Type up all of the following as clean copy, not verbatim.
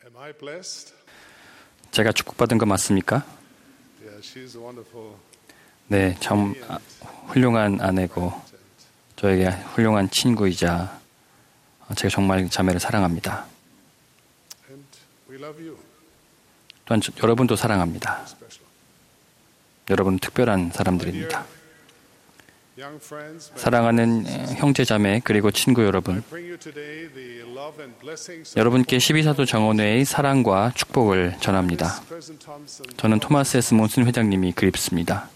제가 축복받은 거 맞습니까? 네, 참 훌륭한 아내고 저에게 훌륭한 친구이자 제가 정말 자매를 사랑합니다. 또한 여러분도 사랑합니다. 여러분은 특별한 사람들입니다. 사랑하는 형제 자매 그리고 친구 여러분, 여러분께 12사도 정원회의 사랑과 축복을 전합니다. 저는 토마스 S. 몬슨 회장님이 그립습니다.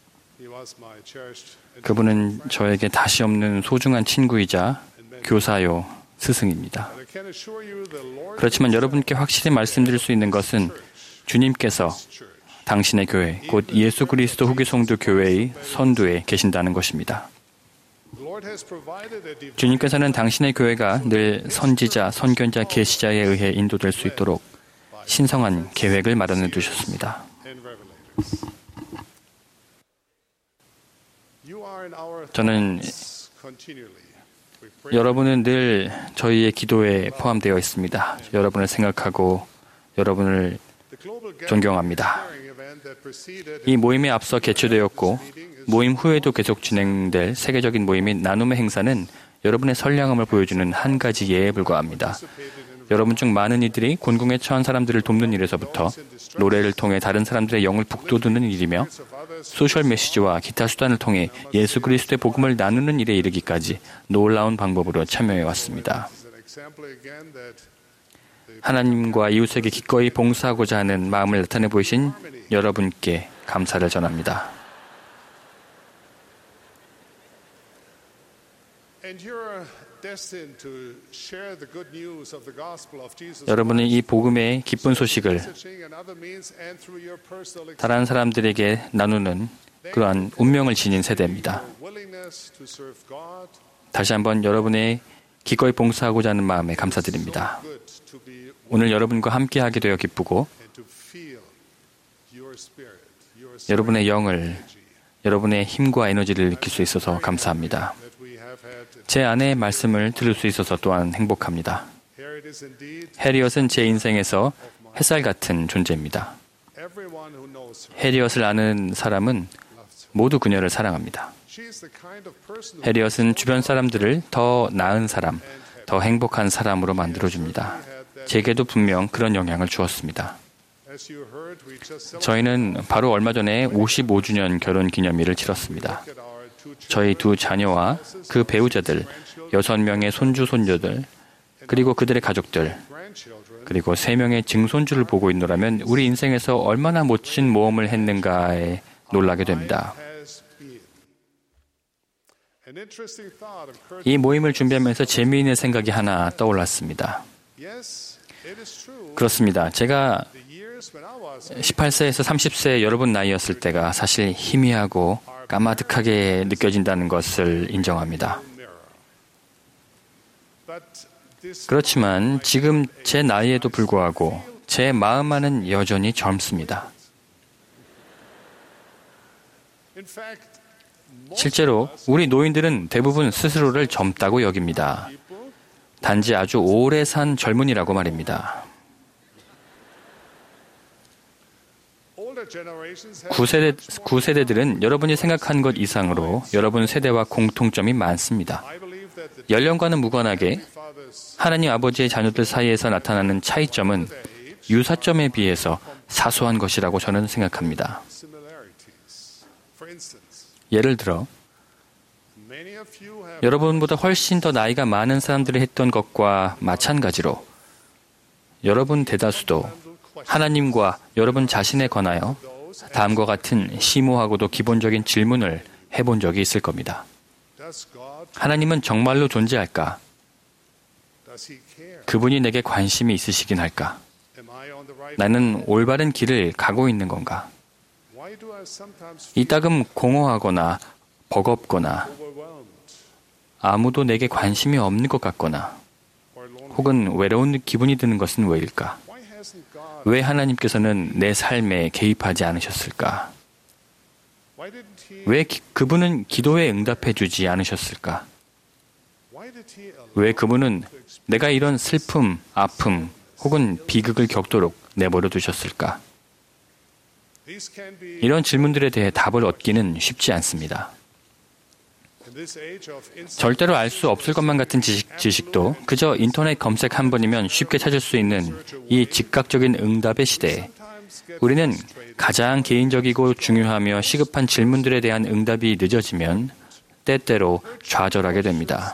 그분은 저에게 다시 없는 소중한 친구이자 교사요 스승입니다. 그렇지만 여러분께 확실히 말씀드릴 수 있는 것은 주님께서 당신의 교회, 곧 예수 그리스도 후기 성도 교회의 선두에 계신다는 것입니다. 주님께서는 당신의 교회가 늘 선지자, 선견자, 계시자에 의해 인도될 수 있도록 신성한 계획을 마련해 두셨습니다. 저는 여러분은 늘 저희의 기도에 포함되어 있습니다. 여러분을 생각하고 여러분을 존경합니다. 이 모임에 앞서 개최되었고 모임 후에도 계속 진행될 세계적인 모임인 나눔의 행사는 여러분의 선량함을 보여주는 한 가지 예에 불과합니다. 여러분 중 많은 이들이 곤궁에 처한 사람들을 돕는 일에서부터 노래를 통해 다른 사람들의 영을 북돋우는 일이며 소셜 메시지와 기타 수단을 통해 예수 그리스도의 복음을 나누는 일에 이르기까지 놀라운 방법으로 참여해 왔습니다. 하나님과 이웃에게 기꺼이 봉사하고자 하는 마음을 나타내 보이신 여러분께 감사를 전합니다. 여러분은 이 복음의 기쁜 소식을 다른 사람들에게 나누는 그러한 운명을 지닌 세대입니다. 다시 한번 여러분의 기꺼이 봉사하고자 하는 마음에 감사드립니다. 오늘 여러분과 함께하게 되어 기쁘고 여러분의 영을, 여러분의 힘과 에너지를 느낄 수 있어서 감사합니다. 제 아내의 말씀을 들을 수 있어서 또한 행복합니다. 해리엇은 제 인생에서 햇살 같은 존재입니다. 해리엇을 아는 사람은 모두 그녀를 사랑합니다. 해리엇은 주변 사람들을 더 나은 사람, 더 행복한 사람으로 만들어줍니다. 제게도 분명 그런 영향을 주었습니다. 저희는 바로 얼마 전에 55주년 결혼 기념일을 치렀습니다. 저희 두 자녀와 그 배우자들, 6명의 손주, 손녀들, 그리고 그들의 가족들, 그리고 3명의 증손주를 보고 있노라면 우리 인생에서 얼마나 멋진 모험을 했는가에 놀라게 됩니다. 이 모임을 준비하면서 재미있는 생각이 하나 떠올랐습니다. 그렇습니다. 제가 18세에서 30세 여러분 나이였을 때가 사실 희미하고 까마득하게 느껴진다는 것을 인정합니다. 그렇지만 지금 제 나이에도 불구하고 제 마음만은 여전히 젊습니다. 실제로 우리 노인들은 대부분 스스로를 젊다고 여깁니다. 단지 아주 오래 산 젊은이라고 말입니다. 9세대들은 여러분이 생각한 것 이상으로 여러분 세대와 공통점이 많습니다. 연령과는 무관하게 하나님 아버지의 자녀들 사이에서 나타나는 차이점은 유사점에 비해서 사소한 것이라고 저는 생각합니다. 예를 들어 여러분보다 훨씬 더 나이가 많은 사람들이 했던 것과 마찬가지로 여러분 대다수도 하나님과 여러분 자신에 관하여 다음과 같은 심오하고도 기본적인 질문을 해본 적이 있을 겁니다. 하나님은 정말로 존재할까? 그분이 내게 관심이 있으시긴 할까? 나는 올바른 길을 가고 있는 건가? 이따금 공허하거나 버겁거나 아무도 내게 관심이 없는 것 같거나 혹은 외로운 기분이 드는 것은 왜일까? 왜 하나님께서는 내 삶에 개입하지 않으셨을까? 왜 그분은 기도에 응답해 주지 않으셨을까? 왜 그분은 내가 이런 슬픔, 아픔, 혹은 비극을 겪도록 내버려 두셨을까? 이런 질문들에 대해 답을 얻기는 쉽지 않습니다. 절대로 알 수 없을 것만 같은 지식도 그저 인터넷 검색 한 번이면 쉽게 찾을 수 있는 이 즉각적인 응답의 시대에 우리는 가장 개인적이고 중요하며 시급한 질문들에 대한 응답이 늦어지면 때때로 좌절하게 됩니다.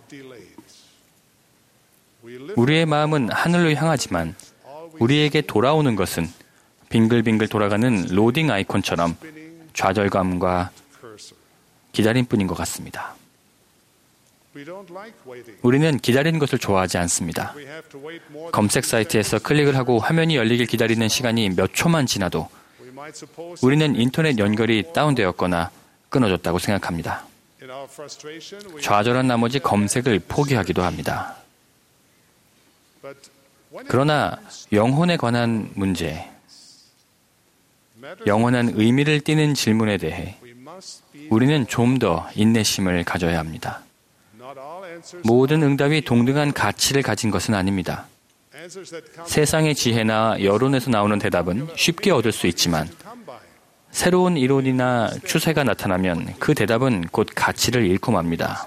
우리의 마음은 하늘로 향하지만 우리에게 돌아오는 것은 빙글빙글 돌아가는 로딩 아이콘처럼 좌절감과 기다림뿐인 것 같습니다. 우리는 기다리는 것을 좋아하지 않습니다. 검색 사이트에서 클릭을 하고 화면이 열리길 기다리는 시간이 몇 초만 지나도 우리는 인터넷 연결이 다운되었거나 끊어졌다고 생각합니다. 좌절한 나머지 검색을 포기하기도 합니다. 그러나 영혼에 관한 문제, 영원한 의미를 띠는 질문에 대해 우리는 좀 더 인내심을 가져야 합니다. 모든 응답이 동등한 가치를 가진 것은 아닙니다. 세상의 지혜나 여론에서 나오는 대답은 쉽게 얻을 수 있지만 새로운 이론이나 추세가 나타나면 그 대답은 곧 가치를 잃고 맙니다.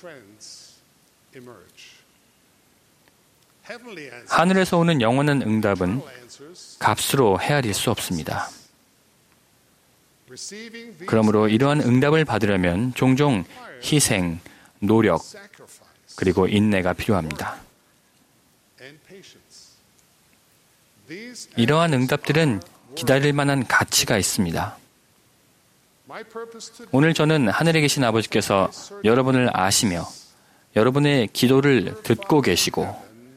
하늘에서 오는 영원한 응답은 값으로 헤아릴 수 없습니다. 그러므로 이러한 응답을 받으려면 종종 희생, 노력, 그리고 인내가 필요합니다. 이러한 응답들은 기다릴 만한 가치가 있습니다. 오늘 저는 하늘에 계신 아버지께서 여러분을 아시며 여러분의 기도를 듣고 계시고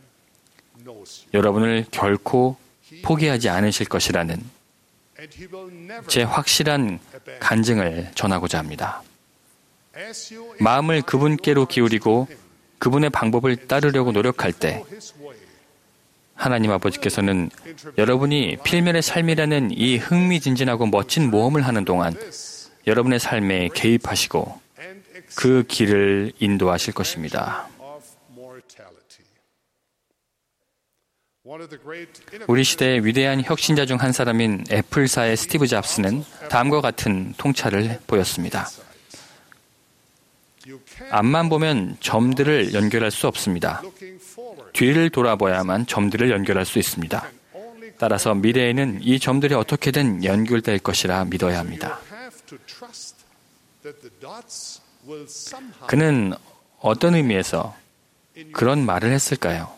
여러분을 결코 포기하지 않으실 것이라는 제 확실한 간증을 전하고자 합니다. 마음을 그분께로 기울이고 그분의 방법을 따르려고 노력할 때 하나님 아버지께서는 여러분이 필면의 삶이라는 이 흥미진진하고 멋진 모험을 하는 동안 여러분의 삶에 개입하시고 그 길을 인도하실 것입니다. 우리 시대의 위대한 혁신자 중 한 사람인 애플사의 스티브 잡스는 다음과 같은 통찰을 보였습니다. 앞만 보면 점들을 연결할 수 없습니다. 뒤를 돌아봐야만 점들을 연결할 수 있습니다. 따라서 미래에는 이 점들이 어떻게든 연결될 것이라 믿어야 합니다. 그는 어떤 의미에서 그런 말을 했을까요?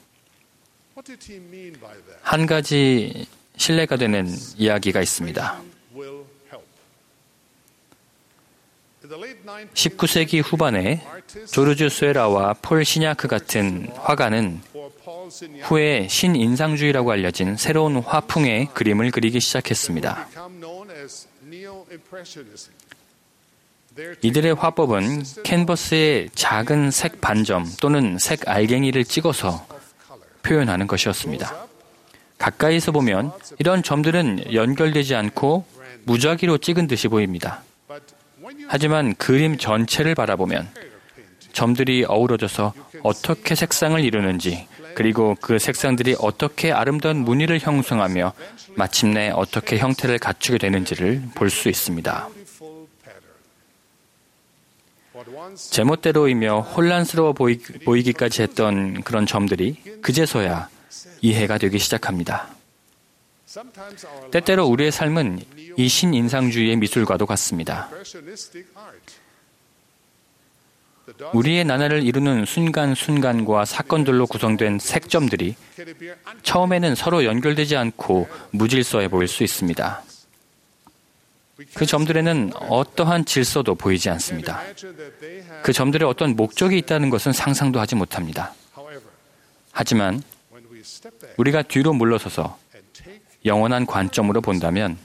한 가지 신뢰가 되는 이야기가 있습니다. 19세기 후반에 조르주 스웨라와 폴 시냐크 같은 화가는 후에 신인상주의라고 알려진 새로운 화풍의 그림을 그리기 시작했습니다. 이들의 화법은 캔버스에 작은 색 반점 또는 색 알갱이를 찍어서 표현하는 것이었습니다. 가까이서 보면 이런 점들은 연결되지 않고 무작위로 찍은 듯이 보입니다. 하지만 그림 전체를 바라보면 점들이 어우러져서 어떻게 색상을 이루는지 그리고 그 색상들이 어떻게 아름다운 무늬를 형성하며 마침내 어떻게 형태를 갖추게 되는지를 볼 수 있습니다. 제멋대로이며 혼란스러워 보이기까지 했던 그런 점들이 그제서야 이해가 되기 시작합니다. 때때로 우리의 삶은 이 신인상주의의 미술과도 같습니다. 우리의 나날을 이루는 순간순간과 사건들로 구성된 색점들이 처음에는 서로 연결되지 않고 무질서해 보일 수 있습니다. 그 점들에는 어떠한 질서도 보이지 않습니다. 그 점들에 어떤 목적이 있다는 것은 상상도 하지 못합니다. 하지만 우리가 뒤로 물러서서 영원한 관점으로 본다면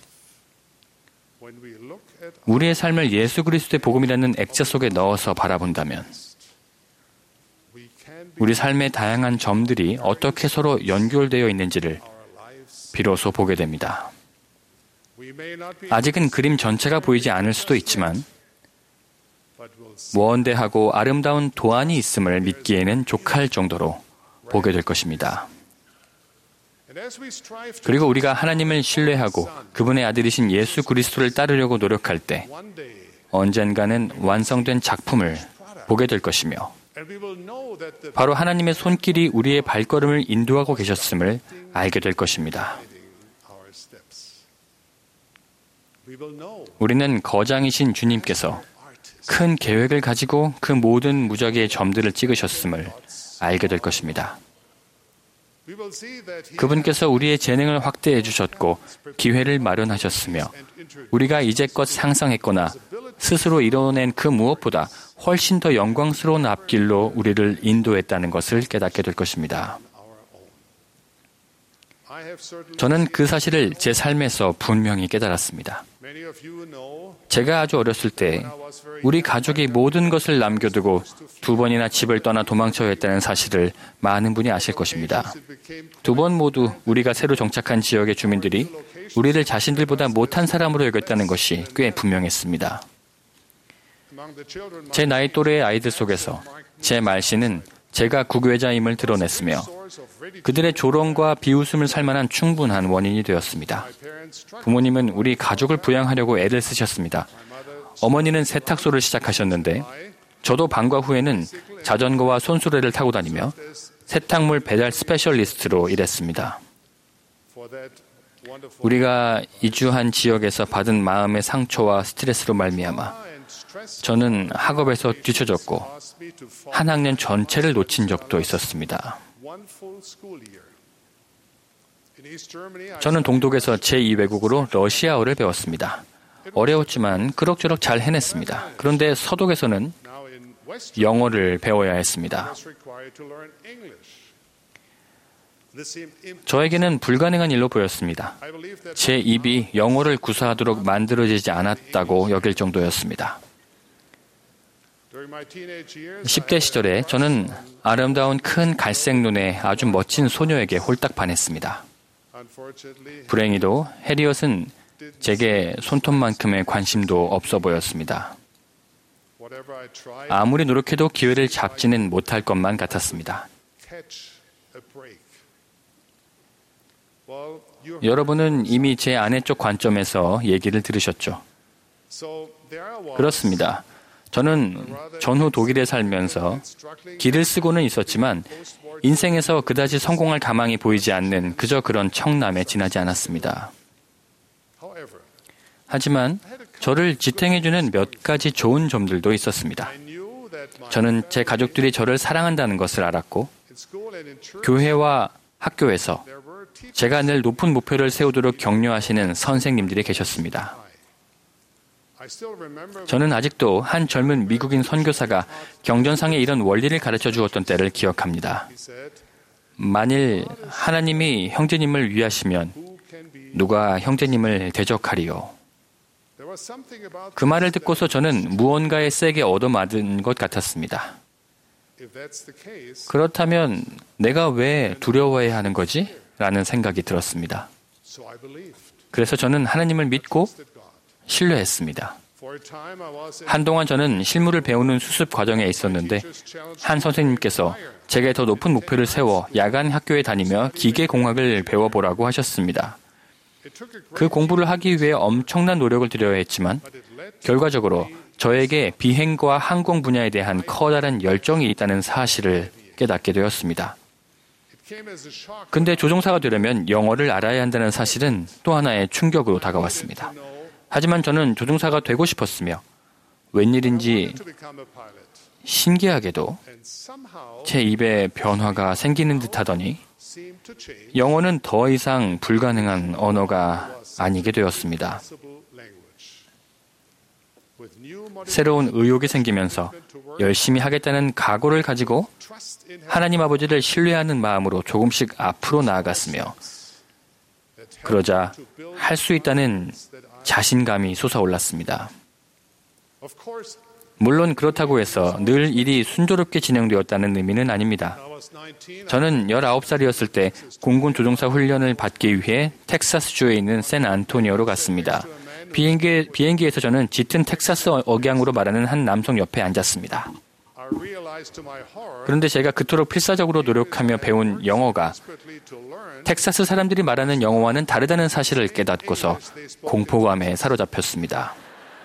우리의 삶을 예수 그리스도의 복음이라는 액자 속에 넣어서 바라본다면 우리 삶의 다양한 점들이 어떻게 서로 연결되어 있는지를 비로소 보게 됩니다. 아직은 그림 전체가 보이지 않을 수도 있지만 원대하고 아름다운 도안이 있음을 믿기에는 족할 정도로 보게 될 것입니다. 그리고 우리가 하나님을 신뢰하고 그분의 아들이신 예수 그리스도를 따르려고 노력할 때 언젠가는 완성된 작품을 보게 될 것이며 바로 하나님의 손길이 우리의 발걸음을 인도하고 계셨음을 알게 될 것입니다. 우리는 거장이신 주님께서 큰 계획을 가지고 그 모든 무작위의 점들을 찍으셨음을 알게 될 것입니다. 그분께서 우리의 재능을 확대해 주셨고 기회를 마련하셨으며 우리가 이제껏 상상했거나 스스로 이뤄낸 그 무엇보다 훨씬 더 영광스러운 앞길로 우리를 인도했다는 것을 깨닫게 될 것입니다. 저는 그 사실을 제 삶에서 분명히 깨달았습니다. 제가 아주 어렸을 때 우리 가족이 모든 것을 남겨두고 2번이나 집을 떠나 도망쳐야 했다는 사실을 많은 분이 아실 것입니다. 2번 모두 우리가 새로 정착한 지역의 주민들이 우리를 자신들보다 못한 사람으로 여겼다는 것이 꽤 분명했습니다. 제 나이 또래의 아이들 속에서 제 말씨는 제가 국외자임을 드러냈으며 그들의 조롱과 비웃음을 살 만한 충분한 원인이 되었습니다. 부모님은 우리 가족을 부양하려고 애를 쓰셨습니다. 어머니는 세탁소를 시작하셨는데 저도 방과 후에는 자전거와 손수레를 타고 다니며 세탁물 배달 스페셜리스트로 일했습니다. 우리가 이주한 지역에서 받은 마음의 상처와 스트레스로 말미암아 저는 학업에서 뒤처졌고 한 학년 전체를 놓친 적도 있었습니다. 저는 동독에서 제2외국어로 러시아어를 배웠습니다. 어려웠지만 그럭저럭 잘 해냈습니다. 그런데 서독에서는 영어를 배워야 했습니다. 저에게는 불가능한 일로 보였습니다. 제 입이 영어를 구사하도록 만들어지지 않았다고 여길 정도였습니다. 10대 시절에 저는 아름다운 큰 갈색 눈의 아주 멋진 소녀에게 홀딱 반했습니다. 불행히도 해리엇은 제게 손톱만큼의 관심도 없어 보였습니다. 아무리 노력해도 기회를 잡지는 못할 것만 같았습니다. 여러분은 이미 제 아내 쪽 관점에서 얘기를 들으셨죠. 그렇습니다. 저는 전후 독일에 살면서 길을 쓰고는 있었지만 인생에서 그다지 성공할 가망이 보이지 않는 그저 그런 청남에 지나지 않았습니다. 하지만 저를 지탱해주는 몇 가지 좋은 점들도 있었습니다. 저는 제 가족들이 저를 사랑한다는 것을 알았고 교회와 학교에서 제가 늘 높은 목표를 세우도록 격려하시는 선생님들이 계셨습니다. 저는 아직도 한 젊은 미국인 선교사가 경전상에 이런 원리를 가르쳐 주었던 때를 기억합니다. 만일 하나님이 형제님을 위하시면 누가 형제님을 대적하리요? 그 말을 듣고서 저는 무언가에 세게 얻어맞은 것 같았습니다. 그렇다면 내가 왜 두려워해야 하는 거지? 라는 생각이 들었습니다. 그래서 저는 하나님을 믿고 신뢰했습니다. 한동안 저는 실무를 배우는 수습 과정에 있었는데 한 선생님께서 제게 더 높은 목표를 세워 야간 학교에 다니며 기계공학을 배워보라고 하셨습니다. 그 공부를 하기 위해 엄청난 노력을 들여야 했지만 결과적으로 저에게 비행과 항공 분야에 대한 커다란 열정이 있다는 사실을 깨닫게 되었습니다. 근데 조종사가 되려면 영어를 알아야 한다는 사실은 또 하나의 충격으로 다가왔습니다. 하지만 저는 조종사가 되고 싶었으며 웬일인지 신기하게도 제 입에 변화가 생기는 듯하더니 영어는 더 이상 불가능한 언어가 아니게 되었습니다. 새로운 의욕이 생기면서 열심히 하겠다는 각오를 가지고 하나님 아버지를 신뢰하는 마음으로 조금씩 앞으로 나아갔으며 그러자 할 수 있다는 자신감이 솟아올랐습니다. 물론 그렇다고 해서 늘 일이 순조롭게 진행되었다는 의미는 아닙니다. 저는 19살이었을 때 공군 조종사 훈련을 받기 위해 텍사스주에 있는 샌안토니오로 갔습니다. 비행기에서 저는 짙은 텍사스 억양으로 말하는 한 남성 옆에 앉았습니다. 그런데 제가 그토록 필사적으로 노력하며 배운 영어가 텍사스 사람들이 말하는 영어와는 다르다는 사실을 깨닫고서 공포감에 사로잡혔습니다.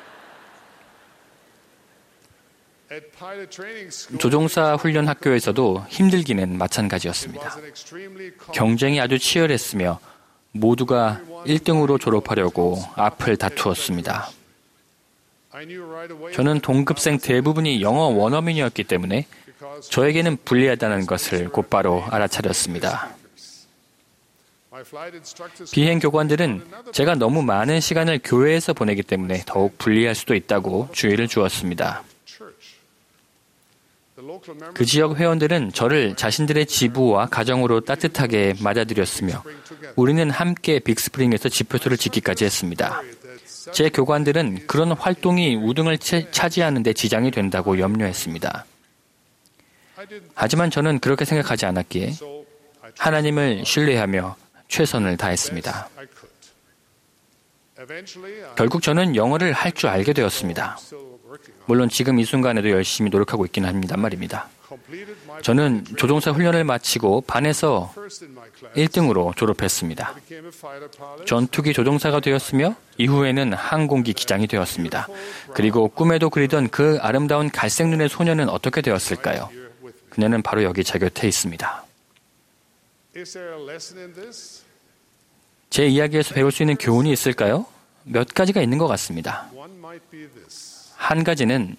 조종사 훈련 학교에서도 힘들기는 마찬가지였습니다. 경쟁이 아주 치열했으며 모두가 1등으로 졸업하려고 앞을 다투었습니다. 저는 동급생 대부분이 영어 원어민이었기 때문에 저에게는 불리하다는 것을 곧바로 알아차렸습니다. 비행 교관들은 제가 너무 많은 시간을 교회에서 보내기 때문에 더욱 불리할 수도 있다고 주의를 주었습니다. 그 지역 회원들은 저를 자신들의 지부와 가정으로 따뜻하게 맞아들였으며 우리는 함께 빅스프링에서 집회소를 짓기까지 했습니다. 제 교관들은 그런 활동이 우등을 차지하는 데 지장이 된다고 염려했습니다. 하지만 저는 그렇게 생각하지 않았기에 하나님을 신뢰하며 최선을 다했습니다. 결국 저는 영어를 할 줄 알게 되었습니다. 물론 지금 이 순간에도 열심히 노력하고 있기는 합니다만 말입니다. 저는 조종사 훈련을 마치고 반에서 1등으로 졸업했습니다. 전투기 조종사가 되었으며 이후에는 항공기 기장이 되었습니다. 그리고 꿈에도 그리던 그 아름다운 갈색 눈의 소녀는 어떻게 되었을까요? 그녀는 바로 여기 제 곁에 있습니다. 제 이야기에서 배울 수 있는 교훈이 있을까요? 몇 가지가 있는 것 같습니다. 한 가지는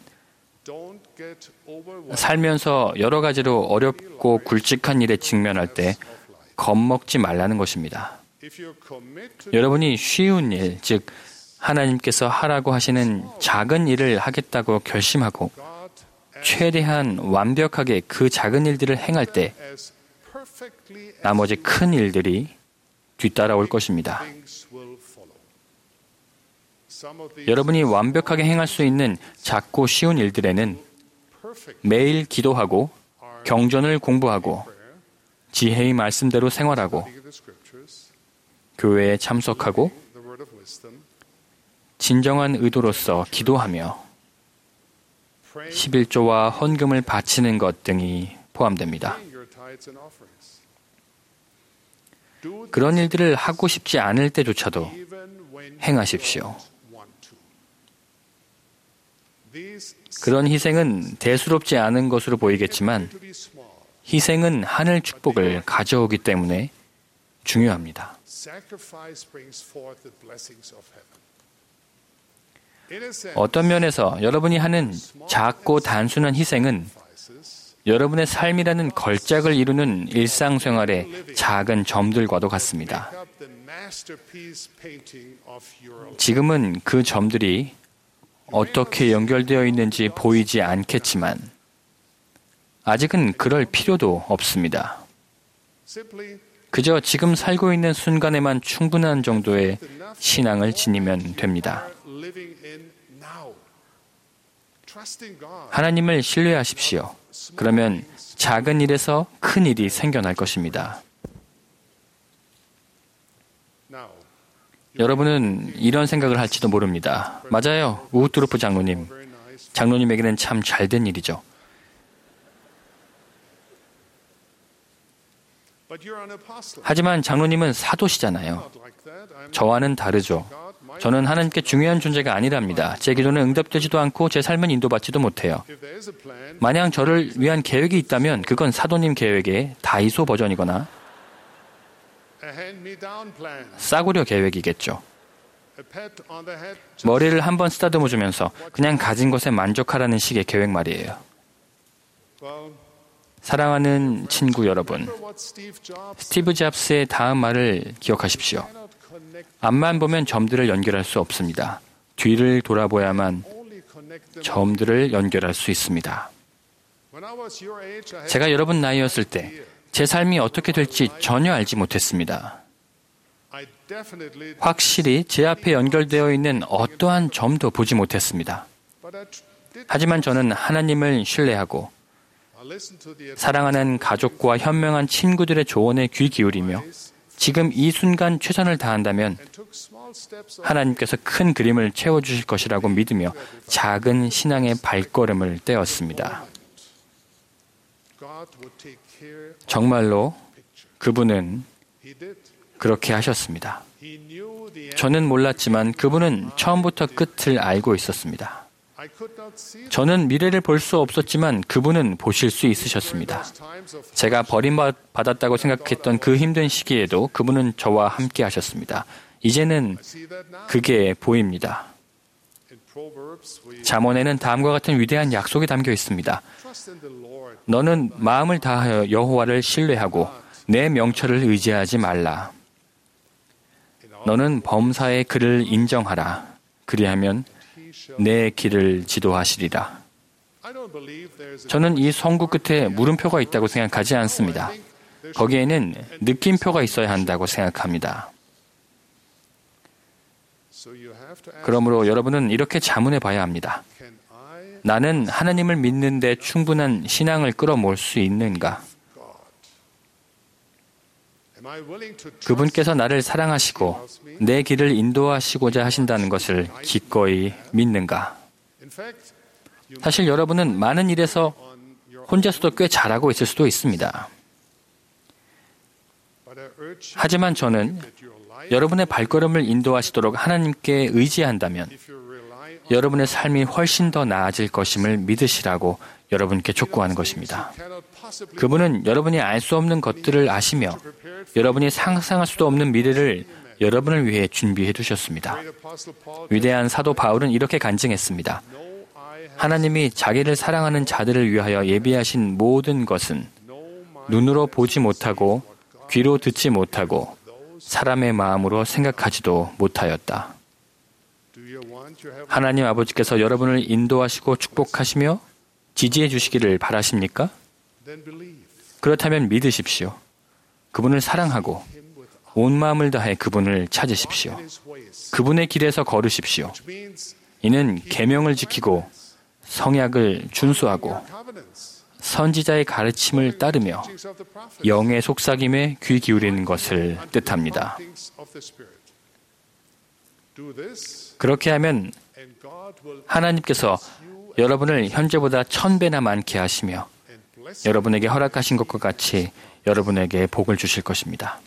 살면서 여러 가지로 어렵고 굵직한 일에 직면할 때 겁먹지 말라는 것입니다. 여러분이 쉬운 일, 즉 하나님께서 하라고 하시는 작은 일을 하겠다고 결심하고 최대한 완벽하게 그 작은 일들을 행할 때 나머지 큰 일들이 뒤따라올 것입니다. 여러분이 완벽하게 행할 수 있는 작고 쉬운 일들에는 매일 기도하고 경전을 공부하고 지혜의 말씀대로 생활하고 교회에 참석하고 진정한 의도로서 기도하며 11조와 헌금을 바치는 것 등이 포함됩니다. 그런 일들을 하고 싶지 않을 때조차도 행하십시오. 그런 희생은 대수롭지 않은 것으로 보이겠지만 희생은 하늘 축복을 가져오기 때문에 중요합니다. 어떤 면에서 여러분이 하는 작고 단순한 희생은 여러분의 삶이라는 걸작을 이루는 일상생활의 작은 점들과도 같습니다. 지금은 그 점들이 어떻게 연결되어 있는지 보이지 않겠지만 아직은 그럴 필요도 없습니다. 그저 지금 살고 있는 순간에만 충분한 정도의 신앙을 지니면 됩니다. 하나님을 신뢰하십시오. 그러면 작은 일에서 큰 일이 생겨날 것입니다. 여러분은 이런 생각을 할지도 모릅니다. 맞아요. 우트루프 장로님. 장로님에게는 참 잘된 일이죠. 하지만 장로님은 사도시잖아요. 저와는 다르죠. 저는 하나님께 중요한 존재가 아니랍니다. 제 기도는 응답되지도 않고 제 삶은 인도받지도 못해요. 만약 저를 위한 계획이 있다면 그건 사도님 계획의 다이소 버전이거나 싸구려 계획이겠죠. 머리를 한번 쓰다듬어주면서 그냥 가진 것에 만족하라는 식의 계획 말이에요. 사랑하는 친구 여러분, 스티브 잡스의 다음 말을 기억하십시오. 앞만 보면 점들을 연결할 수 없습니다. 뒤를 돌아보야만 점들을 연결할 수 있습니다. 제가 여러분 나이였을 때 제 삶이 어떻게 될지 전혀 알지 못했습니다. 확실히 제 앞에 연결되어 있는 어떠한 점도 보지 못했습니다. 하지만 저는 하나님을 신뢰하고 사랑하는 가족과 현명한 친구들의 조언에 귀 기울이며 지금 이 순간 최선을 다한다면 하나님께서 큰 그림을 채워주실 것이라고 믿으며 작은 신앙의 발걸음을 떼었습니다. 정말로 그분은 그렇게 하셨습니다. 저는 몰랐지만 그분은 처음부터 끝을 알고 있었습니다. 저는 미래를 볼 수 없었지만 그분은 보실 수 있으셨습니다. 제가 버림받았다고 생각했던 그 힘든 시기에도 그분은 저와 함께 하셨습니다. 이제는 그게 보입니다. 잠언에는 다음과 같은 위대한 약속이 담겨 있습니다. 너는 마음을 다하여 여호와를 신뢰하고 내 명철을 의지하지 말라. 너는 범사의 그를 인정하라. 그리하면 내 길을 지도하시리라. 저는 이 성구 끝에 물음표가 있다고 생각하지 않습니다. 거기에는 느낌표가 있어야 한다고 생각합니다. 그러므로 여러분은 이렇게 자문해 봐야 합니다. 나는 하나님을 믿는 데 충분한 신앙을 끌어모을 수 있는가? 그분께서 나를 사랑하시고 내 길을 인도하시고자 하신다는 것을 기꺼이 믿는가? 사실 여러분은 많은 일에서 혼자서도 꽤 잘하고 있을 수도 있습니다. 하지만 저는 여러분의 발걸음을 인도하시도록 하나님께 의지한다면 여러분의 삶이 훨씬 더 나아질 것임을 믿으시라고 여러분께 촉구하는 것입니다. 그분은 여러분이 알 수 없는 것들을 아시며 여러분이 상상할 수도 없는 미래를 여러분을 위해 준비해 두셨습니다. 위대한 사도 바울은 이렇게 간증했습니다. 하나님이 자기를 사랑하는 자들을 위하여 예비하신 모든 것은 눈으로 보지 못하고 귀로 듣지 못하고 사람의 마음으로 생각하지도 못하였다. 하나님 아버지께서 여러분을 인도하시고 축복하시며 지지해 주시기를 바라십니까? 그렇다면 믿으십시오. 그분을 사랑하고 온 마음을 다해 그분을 찾으십시오. 그분의 길에서 걸으십시오. 이는 계명을 지키고 성약을 준수하고 선지자의 가르침을 따르며 영의 속삭임에 귀 기울이는 것을 뜻합니다. 그렇게 하면 하나님께서 여러분을 현재보다 1000배나 많게 하시며 여러분에게 허락하신 것과 같이 여러분에게 복을 주실 것입니다.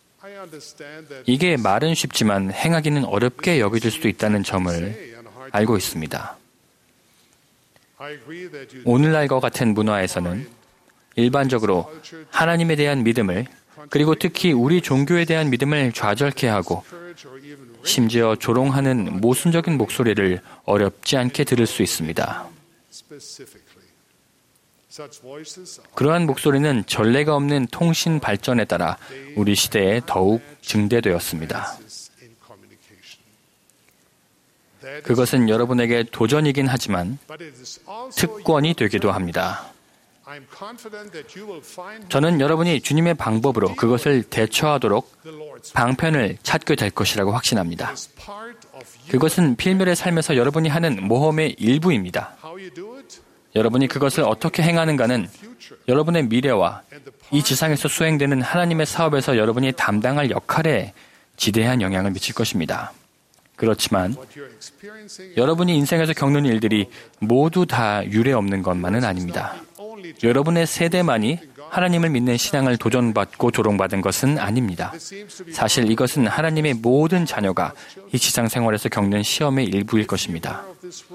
이게 말은 쉽지만 행하기는 어렵게 여겨질 수도 있다는 점을 알고 있습니다. 오늘날과 같은 문화에서는 일반적으로 하나님에 대한 믿음을 그리고 특히 우리 종교에 대한 믿음을 좌절케 하고 심지어 조롱하는 모순적인 목소리를 어렵지 않게 들을 수 있습니다. 그러한 목소리는 전례가 없는 통신 발전에 따라 우리 시대에 더욱 증대되었습니다. 그것은 여러분에게 도전이긴 하지만 특권이 되기도 합니다. 저는 여러분이 주님의 방법으로 그것을 대처하도록 방편을 찾게 될 것이라고 확신합니다. 그것은 필멸의 삶에서 여러분이 하는 모험의 일부입니다. 여러분이 그것을 어떻게 행하는가는 여러분의 미래와 이 지상에서 수행되는 하나님의 사업에서 여러분이 담당할 역할에 지대한 영향을 미칠 것입니다. 그렇지만 여러분이 인생에서 겪는 일들이 모두 다 유례없는 것만은 아닙니다. 여러분의 세대만이 하나님을 믿는 신앙을 도전받고 조롱받은 것은 아닙니다. 사실 이것은 하나님의 모든 자녀가 이 지상 생활에서 겪는 시험의 일부일 것입니다.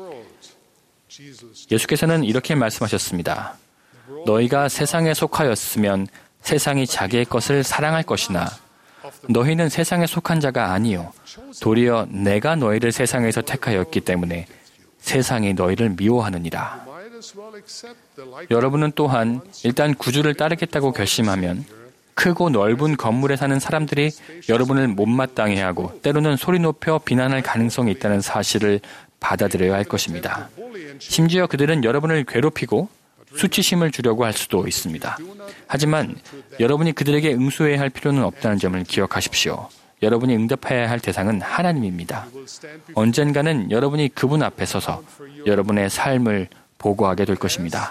예수께서는 이렇게 말씀하셨습니다. 너희가 세상에 속하였으면 세상이 자기의 것을 사랑할 것이나 너희는 세상에 속한 자가 아니요 도리어 내가 너희를 세상에서 택하였기 때문에 세상이 너희를 미워하느니라. 여러분은 또한 일단 구주를 따르겠다고 결심하면 크고 넓은 건물에 사는 사람들이 여러분을 못마땅해 하고 때로는 소리 높여 비난할 가능성이 있다는 사실을 받아들여야 할 것입니다. 심지어 그들은 여러분을 괴롭히고 수치심을 주려고 할 수도 있습니다. 하지만 여러분이 그들에게 응수해야 할 필요는 없다는 점을 기억하십시오. 여러분이 응답해야 할 대상은 하나님입니다. 언젠가는 여러분이 그분 앞에 서서 여러분의 삶을 보고하게 될 것입니다.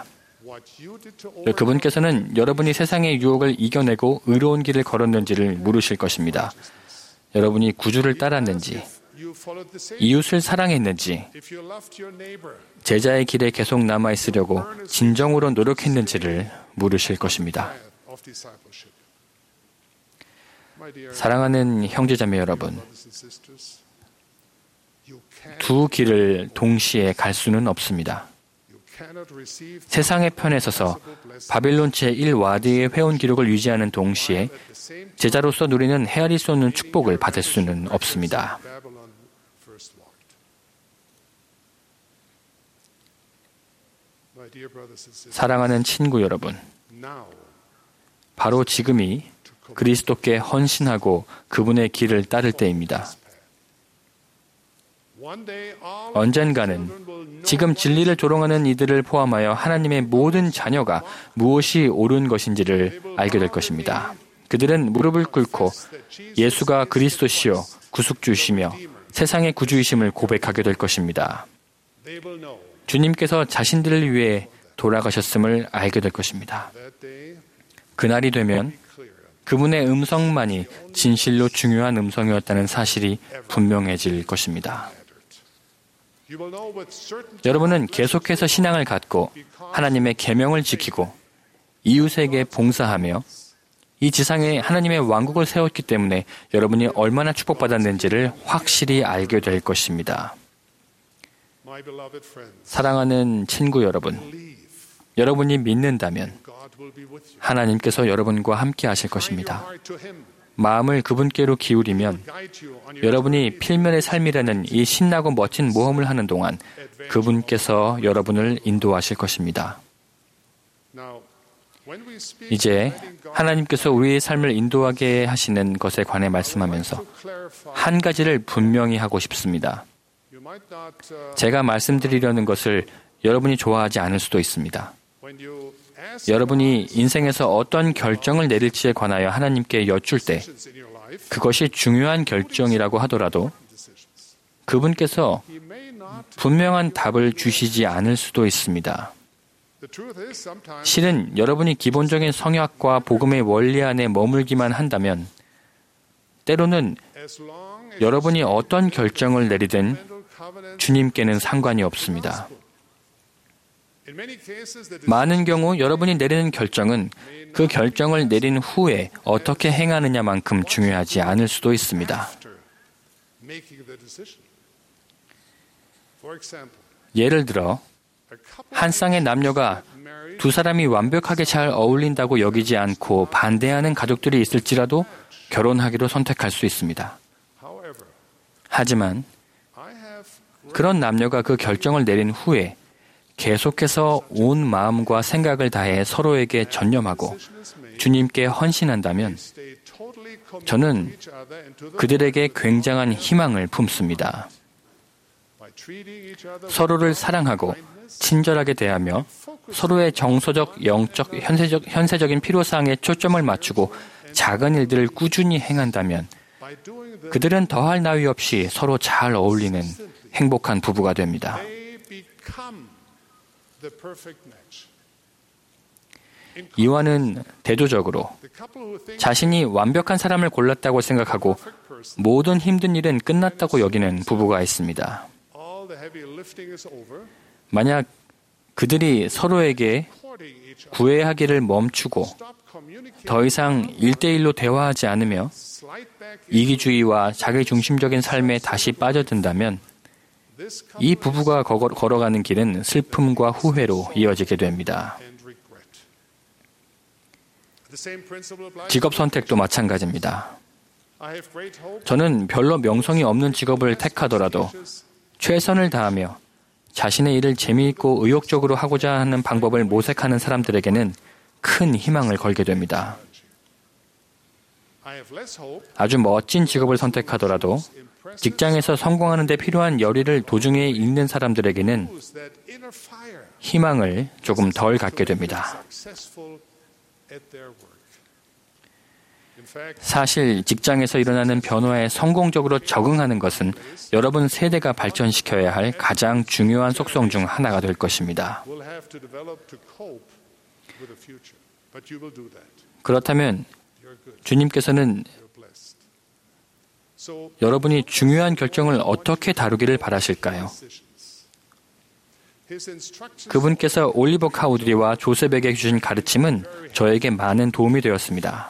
그분께서는 여러분이 세상의 유혹을 이겨내고 의로운 길을 걸었는지를 물으실 것입니다. 여러분이 구주를 따랐는지 이웃을 사랑했는지, 제자의 길에 계속 남아있으려고 진정으로 노력했는지를 물으실 것입니다. 사랑하는 형제자매 여러분, 두 길을 동시에 갈 수는 없습니다. 세상의 편에 서서 바빌론 제1와디의 회원 기록을 유지하는 동시에 제자로서 누리는 헤아릴 수 없는 축복을 받을 수는 없습니다. 사랑하는 친구 여러분, 바로 지금이 그리스도께 헌신하고 그분의 길을 따를 때입니다. 언젠가는 지금 진리를 조롱하는 이들을 포함하여 하나님의 모든 자녀가 무엇이 옳은 것인지를 알게 될 것입니다. 그들은 무릎을 꿇고 예수가 그리스도시요 구속주시며 세상의 구주이심을 고백하게 될 것입니다. 주님께서 자신들을 위해 돌아가셨음을 알게 될 것입니다. 그날이 되면 그분의 음성만이 진실로 중요한 음성이었다는 사실이 분명해질 것입니다. 여러분은 계속해서 신앙을 갖고 하나님의 계명을 지키고 이웃에게 봉사하며 이 지상에 하나님의 왕국을 세웠기 때문에 여러분이 얼마나 축복받았는지를 확실히 알게 될 것입니다. 사랑하는 친구 여러분, 여러분이 믿는다면 하나님께서 여러분과 함께 하실 것입니다. 마음을 그분께로 기울이면 여러분이 필면의 삶이라는 이 신나고 멋진 모험을 하는 동안 그분께서 여러분을 인도하실 것입니다. 이제 하나님께서 우리의 삶을 인도하게 하시는 것에 관해 말씀하면서 한 가지를 분명히 하고 싶습니다. 제가 말씀드리려는 것을 여러분이 좋아하지 않을 수도 있습니다. 여러분이 인생에서 어떤 결정을 내릴지에 관하여 하나님께 여쭐 때 그것이 중요한 결정이라고 하더라도 그분께서 분명한 답을 주시지 않을 수도 있습니다. 실은 여러분이 기본적인 성역과 복음의 원리 안에 머물기만 한다면 때로는 여러분이 어떤 결정을 내리든 주님께는 상관이 없습니다. 많은 경우 여러분이 내리는 결정은 그 결정을 내린 후에 어떻게 행하느냐만큼 중요하지 않을 수도 있습니다. 예를 들어 한 쌍의 남녀가 두 사람이 완벽하게 잘 어울린다고 여기지 않고 반대하는 가족들이 있을지라도 결혼하기로 선택할 수 있습니다. 하지만 그런 남녀가 그 결정을 내린 후에 계속해서 온 마음과 생각을 다해 서로에게 전념하고 주님께 헌신한다면 저는 그들에게 굉장한 희망을 품습니다. 서로를 사랑하고 친절하게 대하며 서로의 정서적, 영적, 현세적인 필요사항에 초점을 맞추고 작은 일들을 꾸준히 행한다면 그들은 더할 나위 없이 서로 잘 어울리는 행복한 부부가 됩니다. 이와는 대조적으로 자신이 완벽한 사람을 골랐다고 생각하고 모든 힘든 일은 끝났다고 여기는 부부가 있습니다. 만약 그들이 서로에게 구애하기를 멈추고 더 이상 1대1로 대화하지 않으며 이기주의와 자기중심적인 삶에 다시 빠져든다면 이 부부가 걸어가는 길은 슬픔과 후회로 이어지게 됩니다. 직업 선택도 마찬가지입니다. 저는 별로 명성이 없는 직업을 택하더라도 최선을 다하며 자신의 일을 재미있고 의욕적으로 하고자 하는 방법을 모색하는 사람들에게는 큰 희망을 걸게 됩니다. 아주 멋진 직업을 선택하더라도 직장에서 성공하는 데 필요한 열의를 도중에 잃는 사람들에게는 희망을 조금 덜 갖게 됩니다. 사실 직장에서 일어나는 변화에 성공적으로 적응하는 것은 여러분 세대가 발전시켜야 할 가장 중요한 속성 중 하나가 될 것입니다. 여러분이 중요한 결정을 어떻게 다루기를 바라실까요? 그분께서 올리버 카우드리와 조셉에게 주신 가르침은 저에게 많은 도움이 되었습니다.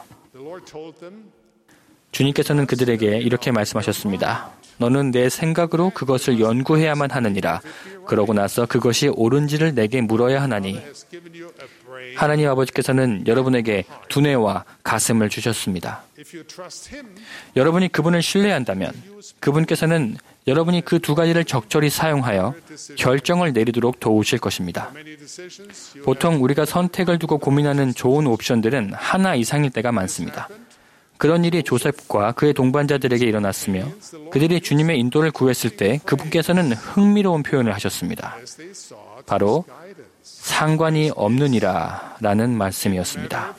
주님께서는 그들에게 이렇게 말씀하셨습니다. 너는 내 생각으로 그것을 연구해야만 하느니라. 그러고 나서 그것이 옳은지를 내게 물어야 하나니. 하나님 아버지께서는 여러분에게 두뇌와 가슴을 주셨습니다. 여러분이 그분을 신뢰한다면 그분께서는 여러분이 그 두 가지를 적절히 사용하여 결정을 내리도록 도우실 것입니다. 보통 우리가 선택을 두고 고민하는 좋은 옵션들은 하나 이상일 때가 많습니다. 그런 일이 조셉과 그의 동반자들에게 일어났으며 그들이 주님의 인도를 구했을 때 그분께서는 흥미로운 표현을 하셨습니다. 바로 상관이 없느니라 라는 말씀이었습니다.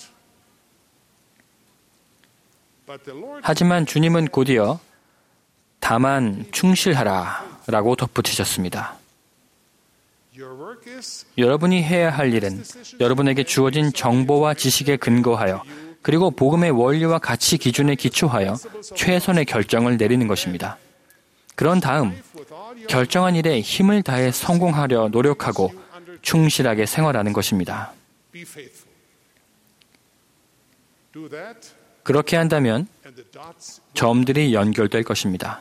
하지만 주님은 곧이어 다만 충실하라 라고 덧붙이셨습니다. 여러분이 해야 할 일은 여러분에게 주어진 정보와 지식에 근거하여 그리고 복음의 원리와 가치 기준에 기초하여 최선의 결정을 내리는 것입니다. 그런 다음 결정한 일에 힘을 다해 성공하려 노력하고 충실하게 생활하는 것입니다. 그렇게 한다면 점들이 연결될 것입니다.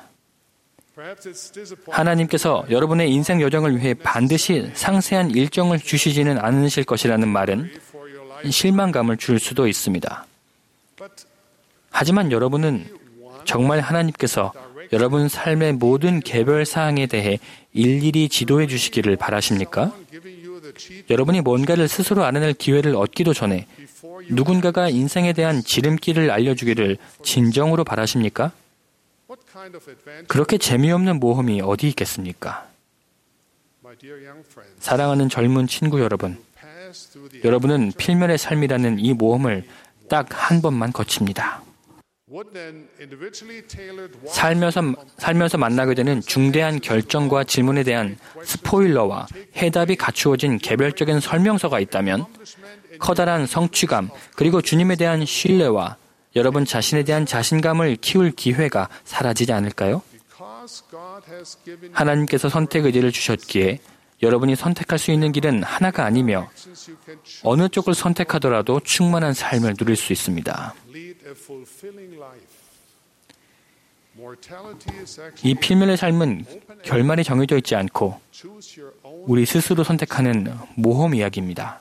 하나님께서 여러분의 인생 여정을 위해 반드시 상세한 일정을 주시지는 않으실 것이라는 말은 실망감을 줄 수도 있습니다. 하지만 여러분은 정말 하나님께서 여러분 삶의 모든 개별 사항에 대해 일일이 지도해 주시기를 바라십니까? 여러분이 뭔가를 스스로 알아낼 기회를 얻기도 전에 누군가가 인생에 대한 지름길을 알려주기를 진정으로 바라십니까? 그렇게 재미없는 모험이 어디 있겠습니까? 사랑하는 젊은 친구 여러분, 여러분은 필면의 삶이라는 이 모험을 딱 한 번만 거칩니다. 살면서 만나게 되는 중대한 결정과 질문에 대한 스포일러와 해답이 갖추어진 개별적인 설명서가 있다면 커다란 성취감 그리고 주님에 대한 신뢰와 여러분 자신에 대한 자신감을 키울 기회가 사라지지 않을까요? 하나님께서 선택 의지를 주셨기에 여러분이 선택할 수 있는 길은 하나가 아니며 어느 쪽을 선택하더라도 충만한 삶을 누릴 수 있습니다. 이 필면의 삶은 결말이 정해져 있지 않고 우리 스스로 선택하는 모험 이야기입니다.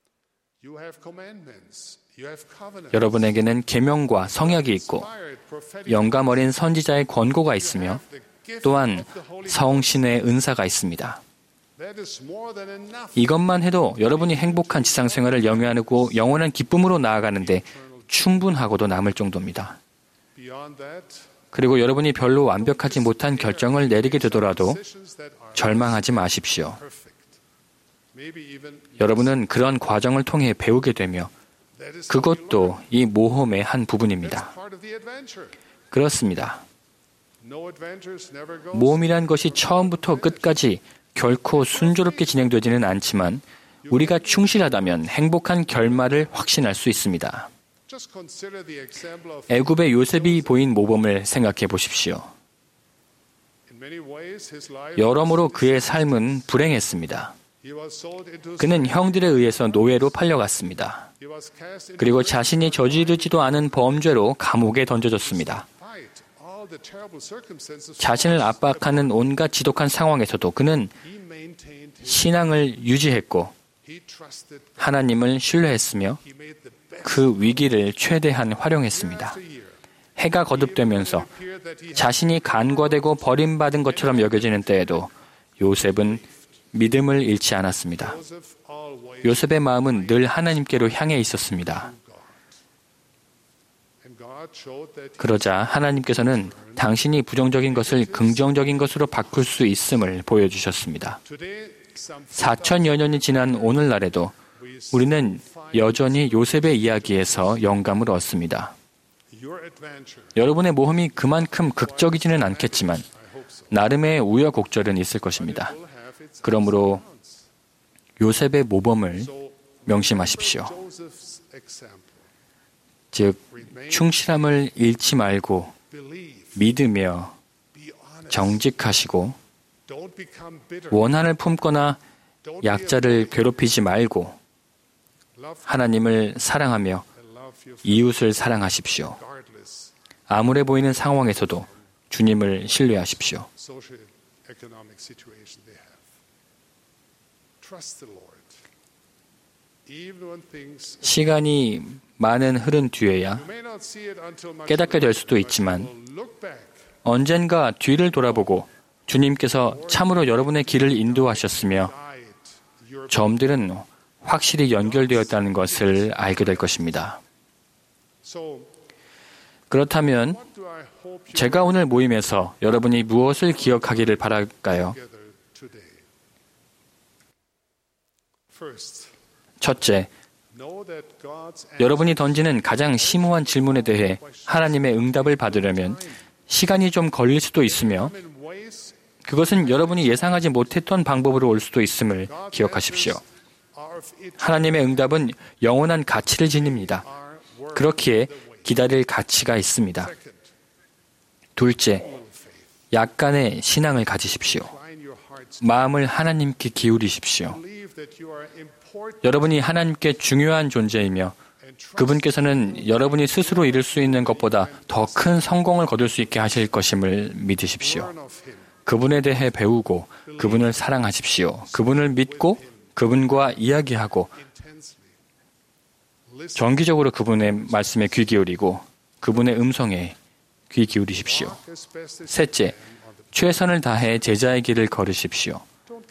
여러분에게는 계명과 성약이 있고 영감 어린 선지자의 권고가 있으며 또한 성신의 은사가 있습니다. 이것만 해도 여러분이 행복한 지상생활을 영위하고 영원한 기쁨으로 나아가는데 충분하고도 남을 정도입니다. 그리고 여러분이 별로 완벽하지 못한 결정을 내리게 되더라도 절망하지 마십시오. 여러분은 그런 과정을 통해 배우게 되며 그것도 이 모험의 한 부분입니다. 그렇습니다. 모험이란 것이 처음부터 끝까지 결코 순조롭게 진행되지는 않지만 우리가 충실하다면 행복한 결말을 확신할 수 있습니다. 애굽의 요셉이 보인 모범을 생각해 보십시오. 여러모로 그의 삶은 불행했습니다. 그는 형들에 의해서 노예로 팔려갔습니다. 그리고 자신이 저지르지도 않은 범죄로 감옥에 던져졌습니다. 자신을 압박하는 온갖 지독한 상황에서도 그는 신앙을 유지했고 하나님을 신뢰했으며 그 위기를 최대한 활용했습니다. 해가 거듭되면서 자신이 간과되고 버림받은 것처럼 여겨지는 때에도 요셉은 믿음을 잃지 않았습니다. 요셉의 마음은 늘 하나님께로 향해 있었습니다. 그러자 하나님께서는 당신이 부정적인 것을 긍정적인 것으로 바꿀 수 있음을 보여주셨습니다. 4천여 년이 지난 오늘날에도 우리는 여전히 요셉의 이야기에서 영감을 얻습니다. 여러분의 모험이 그만큼 극적이지는 않겠지만 나름의 우여곡절은 있을 것입니다. 그러므로 요셉의 모범을 명심하십시오. 즉 충실함을 잃지 말고 믿으며 정직하시고 원한을 품거나 약자를 괴롭히지 말고 하나님을 사랑하며 이웃을 사랑하십시오. 암울해 보이는 상황에서도 주님을 신뢰하십시오. 시간이 많은 흐른 뒤에야 깨닫게 될 수도 있지만 언젠가 뒤를 돌아보고 주님께서 참으로 여러분의 길을 인도하셨으며 점들은 확실히 연결되었다는 것을 알게 될 것입니다. 그렇다면 제가 오늘 모임에서 여러분이 무엇을 기억하기를 바랄까요? 첫째, 여러분이 던지는 가장 심오한 질문에 대해 하나님의 응답을 받으려면 시간이 좀 걸릴 수도 있으며 그것은 여러분이 예상하지 못했던 방법으로 올 수도 있음을 기억하십시오. 하나님의 응답은 영원한 가치를 지닙니다. 그렇기에 기다릴 가치가 있습니다. 둘째, 약간의 신앙을 가지십시오. 마음을 하나님께 기울이십시오. 여러분이 하나님께 중요한 존재이며 그분께서는 여러분이 스스로 이룰 수 있는 것보다 더 큰 성공을 거둘 수 있게 하실 것임을 믿으십시오. 그분에 대해 배우고 그분을 사랑하십시오. 그분을 믿고 그분과 이야기하고 정기적으로 그분의 말씀에 귀 기울이고 그분의 음성에 귀 기울이십시오. 셋째, 최선을 다해 제자의 길을 걸으십시오.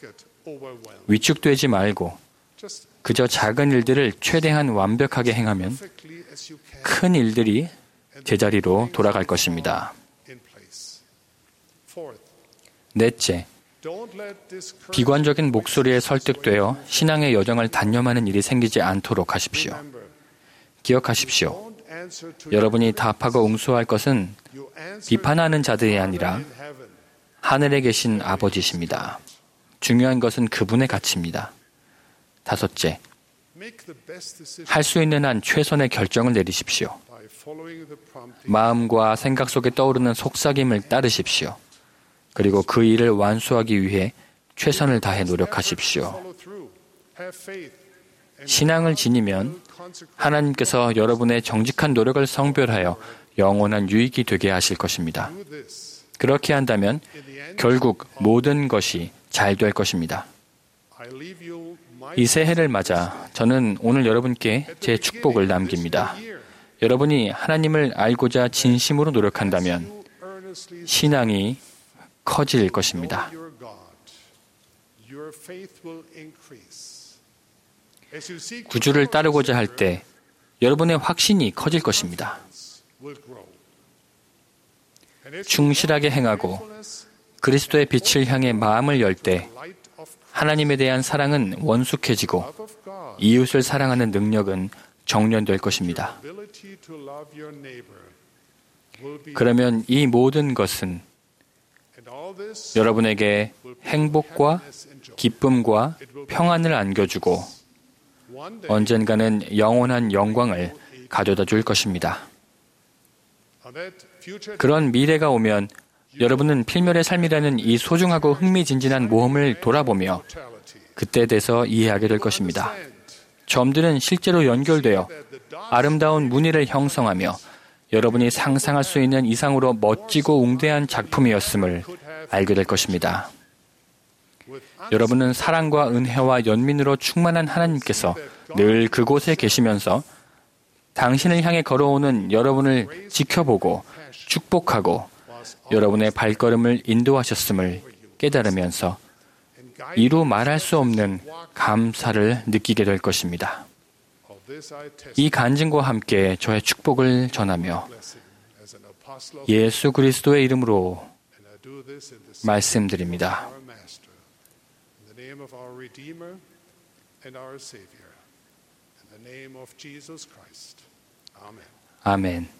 위축되지 말고 그저 작은 일들을 최대한 완벽하게 행하면 큰 일들이 제자리로 돌아갈 것입니다. 넷째, 비관적인 목소리에 설득되어 신앙의 여정을 단념하는 일이 생기지 않도록 하십시오. 기억하십시오. 여러분이 답하고 응수할 것은 비판하는 자들이 아니라 하늘에 계신 아버지십니다. 중요한 것은 그분의 가치입니다. 다섯째, 할 수 있는 한 최선의 결정을 내리십시오. 마음과 생각 속에 떠오르는 속삭임을 따르십시오. 그리고 그 일을 완수하기 위해 최선을 다해 노력하십시오. 신앙을 지니면 하나님께서 여러분의 정직한 노력을 성별하여 영원한 유익이 되게 하실 것입니다. 그렇게 한다면 결국 모든 것이 잘 될 것입니다. 이 새해를 맞아 저는 오늘 여러분께 제 축복을 남깁니다. 여러분이 하나님을 알고자 진심으로 노력한다면 신앙이 커질 것입니다. 구주를 따르고자 할 때 여러분의 확신이 커질 것입니다. 충실하게 행하고 그리스도의 빛을 향해 마음을 열 때 하나님에 대한 사랑은 원숙해지고 이웃을 사랑하는 능력은 정련될 것입니다. 그러면 이 모든 것은 여러분에게 행복과 기쁨과 평안을 안겨주고 언젠가는 영원한 영광을 가져다 줄 것입니다. 그런 미래가 오면 여러분은 필멸의 삶이라는 이 소중하고 흥미진진한 모험을 돌아보며 그때 돼서 이해하게 될 것입니다. 점들은 실제로 연결되어 아름다운 무늬를 형성하며 여러분이 상상할 수 있는 이상으로 멋지고 웅대한 작품이었음을 알게 될 것입니다. 여러분은 사랑과 은혜와 연민으로 충만한 하나님께서 늘 그곳에 계시면서 당신을 향해 걸어오는 여러분을 지켜보고 축복하고 여러분의 발걸음을 인도하셨음을 깨달으면서 이루 말할 수 없는 감사를 느끼게 될 것입니다. 이 간증과 함께 저의 축복을 전하며 예수 그리스도의 이름으로 말씀드립니다. 아멘.